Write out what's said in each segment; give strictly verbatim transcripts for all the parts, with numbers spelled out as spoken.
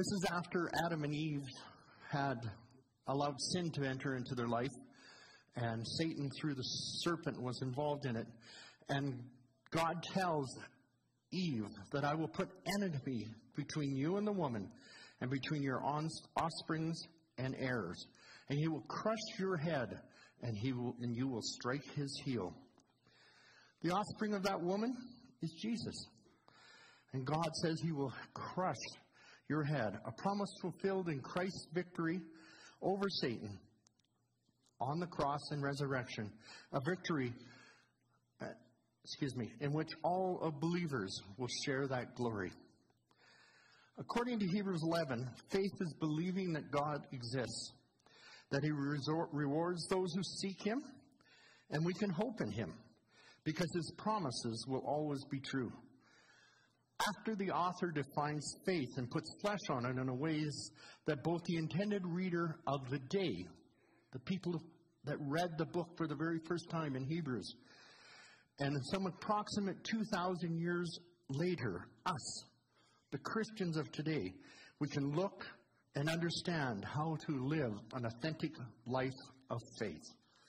This is after Adam and Eve had allowed sin to enter into their life, and Satan, through the serpent, was involved in it. And God tells Eve that I will put enmity between you and the woman, and between your offsprings and heirs. And he will crush your head, and he will, and you will strike his heel. The offspring of that woman is Jesus. And God says he will crush your head. A promise fulfilled in Christ's victory over Satan on the cross and resurrection. A victory, uh, excuse me, in which all of believers will share that glory. According to Hebrews eleven, faith is believing that God exists, that he resort, rewards those who seek him, and we can hope in him, because his promises will always be true. After the author defines faith and puts flesh on it in a ways that both the intended reader of the day, the people that read the book for the very first time in Hebrews, and some approximate two thousand years later, us, the Christians of today, we can look and understand how to live an authentic life of faith.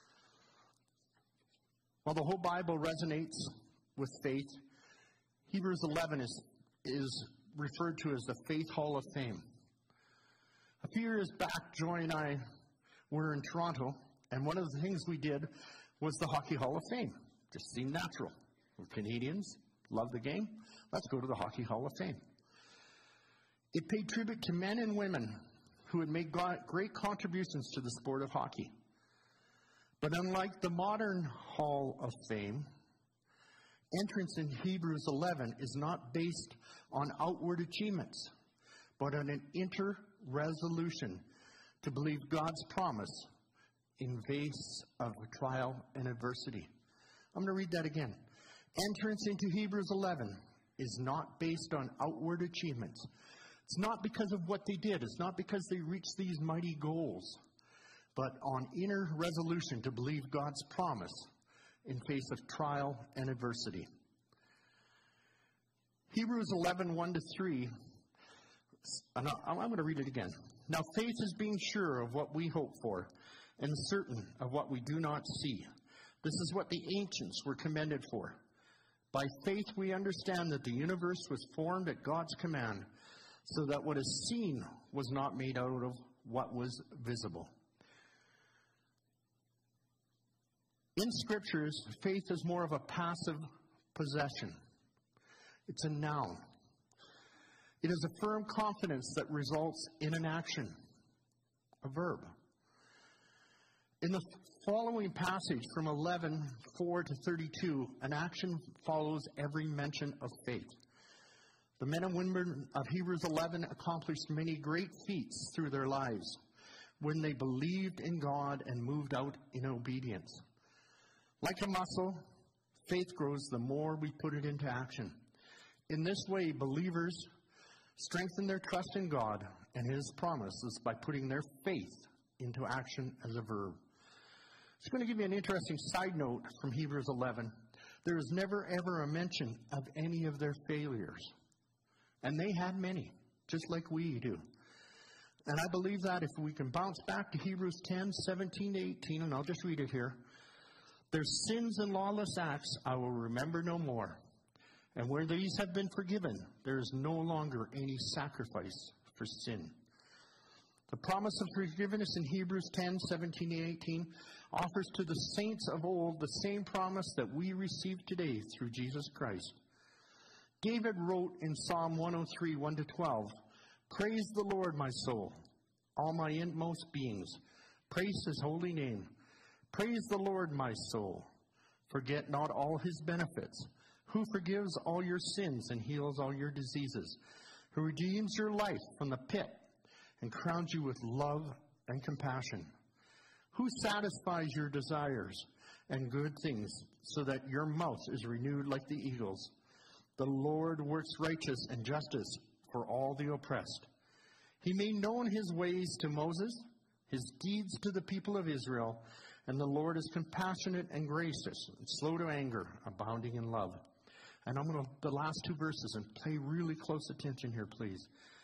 While the whole Bible resonates with faith, Hebrews eleven is, is referred to as the Faith Hall of Fame. A few years back, Joy and I were in Toronto, and one of the things we did was the Hockey Hall of Fame. Just seemed natural. We're Canadians, love the game. Let's go to the Hockey Hall of Fame. It paid tribute to men and women who had made great contributions to the sport of hockey. But unlike the modern Hall of Fame, entrance in Hebrews eleven is not based on outward achievements, but on an inner resolution to believe God's promise in face of trial and adversity. I'm going to read that again. Entrance into Hebrews eleven is not based on outward achievements. It's not because of what they did. It's not because they reached these mighty goals, but on inner resolution to believe God's promise in face of trial and adversity. Hebrews eleven, one to three, and I'm going to read it again. Now faith is being sure of what we hope for, and certain of what we do not see. This is what the ancients were commended for. By faith we understand that the universe was formed at God's command, so that what is seen was not made out of what was visible. In scriptures, faith is more of a passive possession. It's a noun. It is a firm confidence that results in an action, a verb. In the following passage from eleven, four to thirty-two, an action follows every mention of faith. The men and women of Hebrews eleven accomplished many great feats through their lives when they believed in God and moved out in obedience. Like a muscle, faith grows the more we put it into action. In this way, believers strengthen their trust in God and his promises by putting their faith into action as a verb. It's going to give you an interesting side note from Hebrews eleven. There is never ever a mention of any of their failures. And they had many, just like we do. And I believe that if we can bounce back to Hebrews ten, seventeen to eighteen, and I'll just read it here. Their sins and lawless acts I will remember no more. And where these have been forgiven, there is no longer any sacrifice for sin. The promise of forgiveness in Hebrews ten, seventeen to eighteen offers to the saints of old the same promise that we receive today through Jesus Christ. David wrote in Psalm one oh three, one to twelve, "Praise the Lord, my soul, all my inmost beings. Praise his holy name. Praise the Lord, my soul. Forget not all his benefits, who forgives all your sins and heals all your diseases, who redeems your life from the pit and crowns you with love and compassion, who satisfies your desires and good things so that your mouth is renewed like the eagles. The Lord works righteousness and justice for all the oppressed. He made known his ways to Moses, his deeds to the people of Israel, and the Lord is compassionate and gracious, and slow to anger, abounding in love." And I'm going to, the last two verses, and pay really close attention here, please.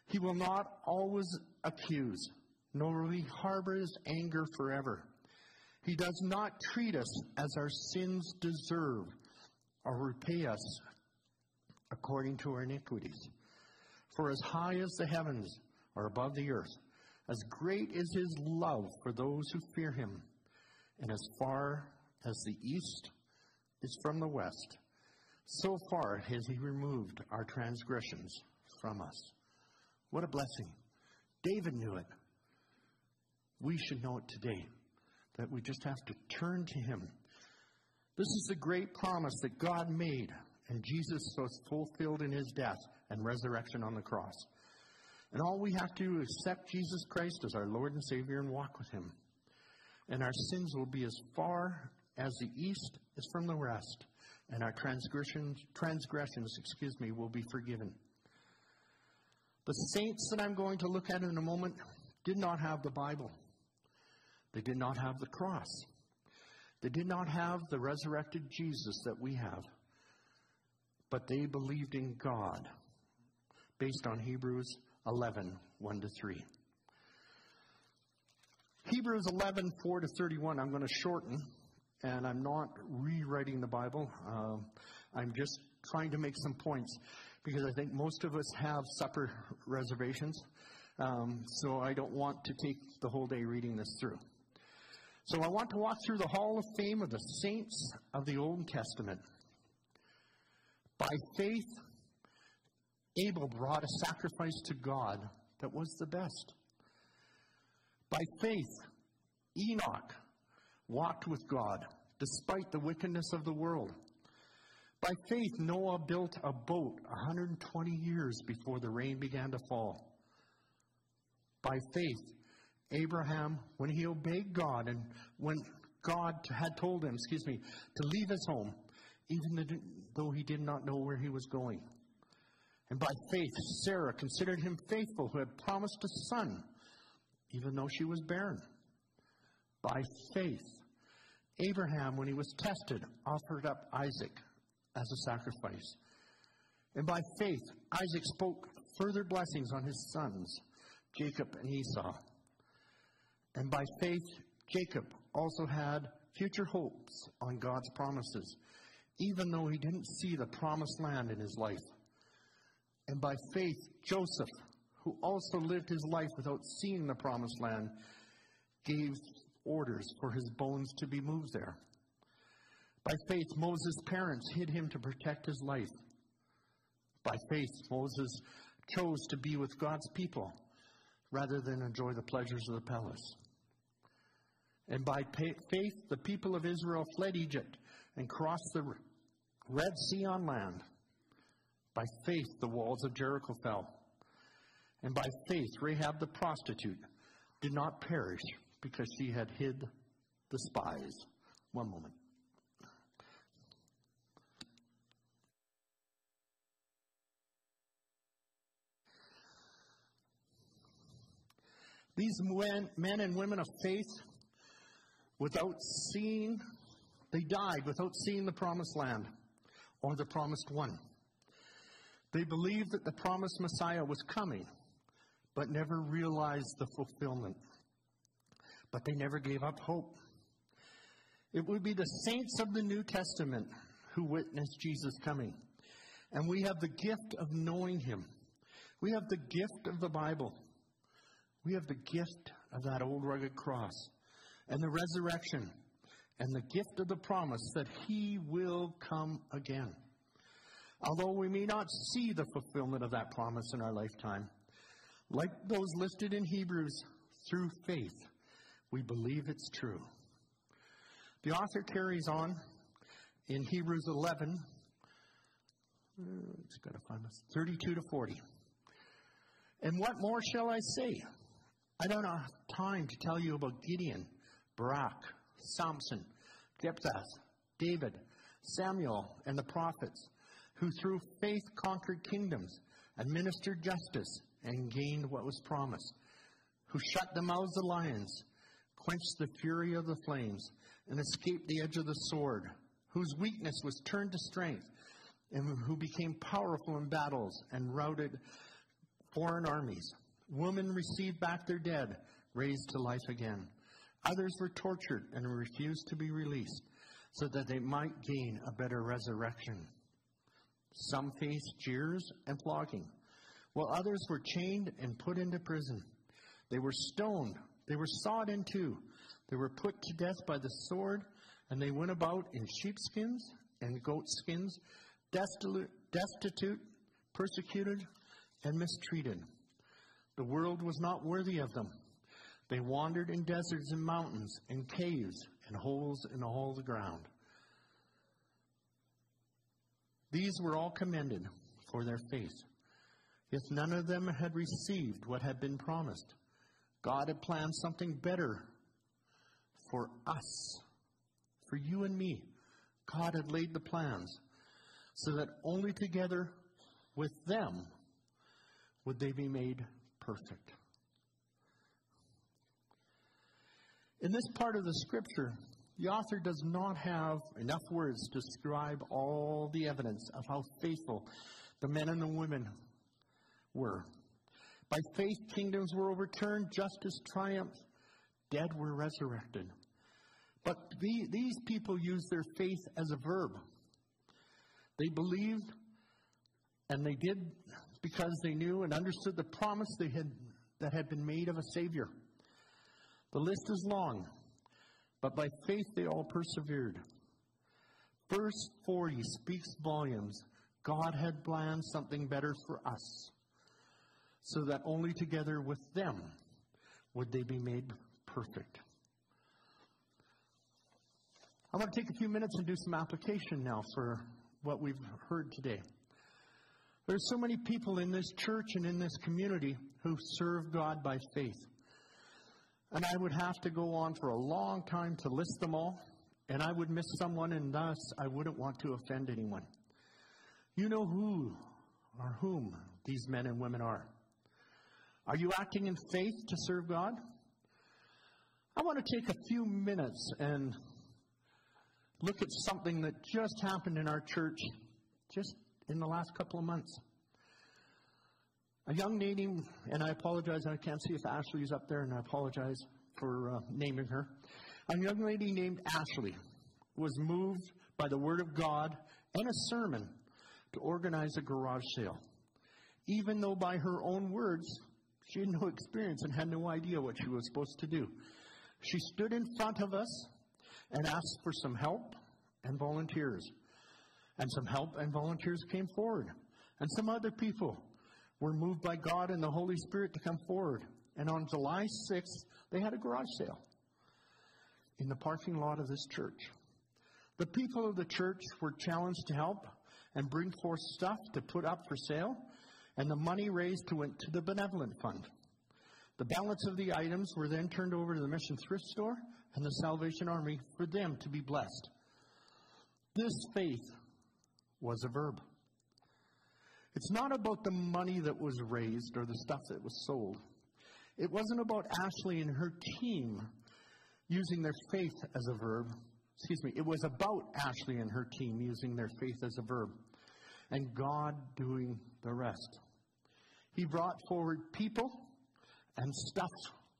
He will not always accuse, nor will he harbor his anger forever. He does not treat us as our sins deserve, or repay us according to our iniquities. For as high as the heavens are above the earth, as great is his love for those who fear him. And as far as the east is from the west, so far has he removed our transgressions from us. What a blessing. David knew it. We should know it today, that we just have to turn to him. This is the great promise that God made, and Jesus was fulfilled in his death and resurrection on the cross. And all we have to do is accept Jesus Christ as our Lord and Savior and walk with him. And our sins will be as far as the east is from the west, and our transgressions, transgressions, excuse me, will be forgiven. The saints that I'm going to look at in a moment did not have the Bible. They did not have the cross. They did not have the resurrected Jesus that we have. But they believed in God, based on Hebrews eleven, one to three. Hebrews eleven, four to thirty-one, I'm going to shorten, and I'm not rewriting the Bible. Um, I'm just trying to make some points, because I think most of us have supper reservations, um, so I don't want to take the whole day reading this through. So I want to walk through the Hall of Fame of the saints of the Old Testament. By faith, Abel brought a sacrifice to God that was the best. By faith, Enoch walked with God despite the wickedness of the world. By faith, Noah built a boat one hundred twenty years before the rain began to fall. By faith, Abraham, when he obeyed God and when God had told him, excuse me, to leave his home, even though he did not know where he was going. And by faith, Sarah considered him faithful who had promised a son, even though she was barren. By faith, Abraham, when he was tested, offered up Isaac as a sacrifice. And by faith, Isaac spoke further blessings on his sons, Jacob and Esau. And by faith, Jacob also had future hopes on God's promises, even though he didn't see the promised land in his life. And by faith, Joseph, who also lived his life without seeing the promised land, gave orders for his bones to be moved there. By faith, Moses' parents hid him to protect his life. By faith, Moses chose to be with God's people rather than enjoy the pleasures of the palace. And by faith, the people of Israel fled Egypt and crossed the Red Sea on land. By faith, the walls of Jericho fell. And by faith, Rahab the prostitute did not perish because she had hid the spies. One moment. These men, men and women of faith, without seeing, they died without seeing the promised land or the promised one. They believed that the promised Messiah was coming, but never realized the fulfillment. But they never gave up hope. It would be the saints of the New Testament who witnessed Jesus coming. And we have the gift of knowing him. We have the gift of the Bible. We have the gift of that old rugged cross and the resurrection and the gift of the promise that he will come again. Although we may not see the fulfillment of that promise in our lifetime, like those listed in Hebrews, through faith, we believe it's true. The author carries on in Hebrews eleven, it's got to find us, thirty-two to forty. And what more shall I say? I don't have time to tell you about Gideon, Barak, Samson, Jephthah, David, Samuel, and the prophets, who through faith conquered kingdoms, administered justice, and gained what was promised, who shut the mouths of lions, quenched the fury of the flames, and escaped the edge of the sword, whose weakness was turned to strength, and who became powerful in battles and routed foreign armies. Women received back their dead, raised to life again. Others were tortured and refused to be released so that they might gain a better resurrection. Some faced jeers and flogging, while others were chained and put into prison. They were stoned. They were sawed in two. They were put to death by the sword, and they went about in sheepskins and goatskins, destitute, destitute, persecuted, and mistreated. The world was not worthy of them. They wandered in deserts and mountains and caves and holes in all the ground. These were all commended for their faith. Yet none of them had received what had been promised. God had planned something better for us, for you and me. God had laid the plans so that only together with them would they be made perfect. In this part of the scripture, the author does not have enough words to describe all the evidence of how faithful the men and the women were. By faith, kingdoms were overturned, justice triumphed, dead were resurrected. But the, these people used their faith as a verb. They believed, and they did because they knew and understood the promise they had, that had been made of a Savior. The list is long, but by faith they all persevered. Verse forty speaks volumes. God had planned something better for us, so that only together with them would they be made perfect. I want to take a few minutes and do some application now for what we've heard today. There's so many people in this church and in this community who serve God by faith. And I would have to go on for a long time to list them all, and I would miss someone, and thus I wouldn't want to offend anyone. You know who or whom these men and women are. Are you acting in faith to serve God? I want to take a few minutes and look at something that just happened in our church just in the last couple of months. A young lady, and I apologize, I can't see if Ashley is up there, and I apologize for uh, naming her. A young lady named Ashley was moved by the Word of God and a sermon to organize a garage sale. Even though by her own words, she had no experience and had no idea what she was supposed to do. She stood in front of us and asked for some help and volunteers. And some help and volunteers came forward. And some other people were moved by God and the Holy Spirit to come forward. And on July sixth, they had a garage sale in the parking lot of this church. The people of the church were challenged to help and bring forth stuff to put up for sale, and the money raised went to the benevolent fund. The balance of the items were then turned over to the Mission Thrift Store and the Salvation Army for them to be blessed. This faith was a verb. It's not about the money that was raised or the stuff that was sold. It wasn't about Ashley and her team using their faith as a verb. Excuse me. It was about Ashley and her team using their faith as a verb, and God doing the rest. He brought forward people and stuff.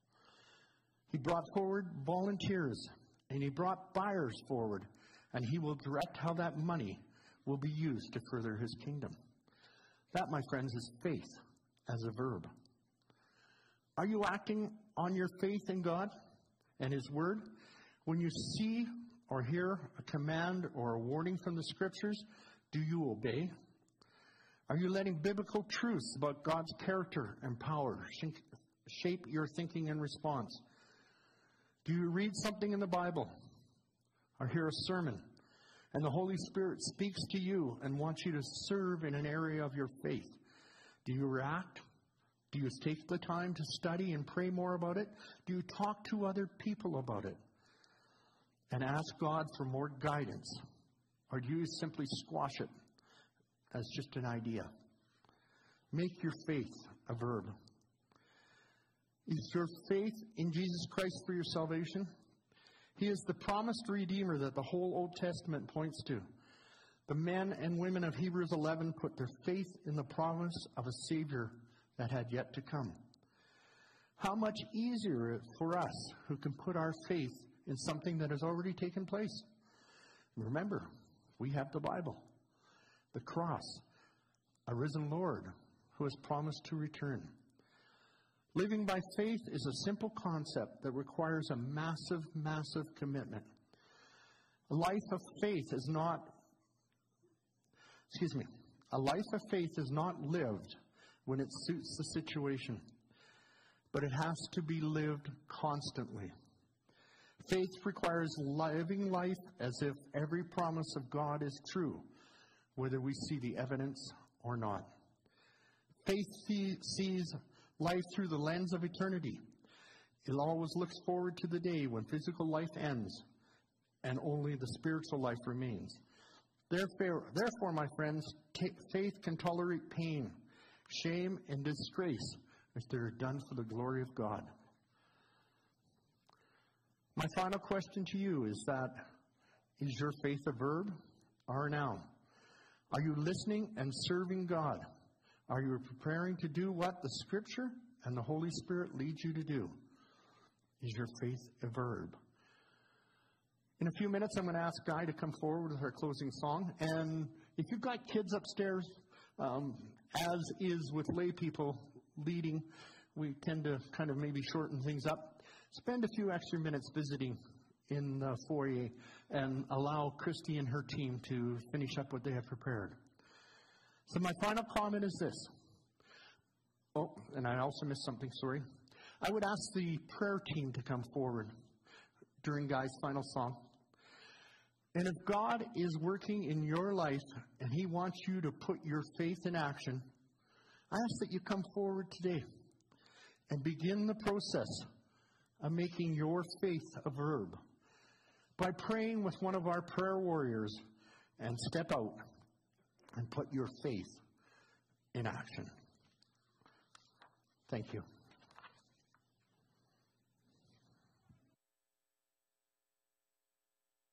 He brought forward volunteers, and he brought buyers forward, and he will direct how that money will be used to further his kingdom. That, my friends, is faith as a verb. Are you acting on your faith in God and His Word? When you see or hear a command or a warning from the Scriptures, do you obey? Are you letting biblical truths about God's character and power shape your thinking and response? Do you read something in the Bible or hear a sermon, and the Holy Spirit speaks to you and wants you to serve in an area of your faith? Do you react? Do you take the time to study and pray more about it? Do you talk to other people about it and ask God for more guidance? Or do you simply squash it as just an idea? Make your faith a verb. Is your faith in Jesus Christ for your salvation? He is the promised Redeemer that the whole Old Testament points to. The men and women of Hebrews eleven put their faith in the promise of a Savior that had yet to come. How much easier it for us who can put our faith in something that has already taken place. Remember, we have the Bible, the cross, a risen Lord who has promised to return. Living by faith is a simple concept that requires a massive, massive commitment. A life of faith is not, excuse me, a life of faith is not lived when it suits the situation, but it has to be lived constantly. Faith requires living life as if every promise of God is true, whether we see the evidence or not. Faith see, sees life through the lens of eternity. It always looks forward to the day when physical life ends and only the spiritual life remains. Therefore, therefore my friends, t- faith can tolerate pain, shame, and disgrace if they're done for the glory of God. My final question to you is that, is your faith a verb or a noun? Are you listening and serving God? Are you preparing to do what the Scripture and the Holy Spirit lead you to do? Is your faith a verb? In a few minutes, I'm going to ask Guy to come forward with our closing song. And if you've got kids upstairs, um, as is with lay people leading, we tend to kind of maybe shorten things up. Spend a few extra minutes visiting in the foyer and allow Christy and her team to finish up what they have prepared. So my final comment is this. Oh, and I also missed something, sorry. I would ask the prayer team to come forward during Guy's final song. And if God is working in your life and He wants you to put your faith in action, I ask that you come forward today and begin the process of making your faith a verb by praying with one of our prayer warriors and step out and put your faith in action. Thank you.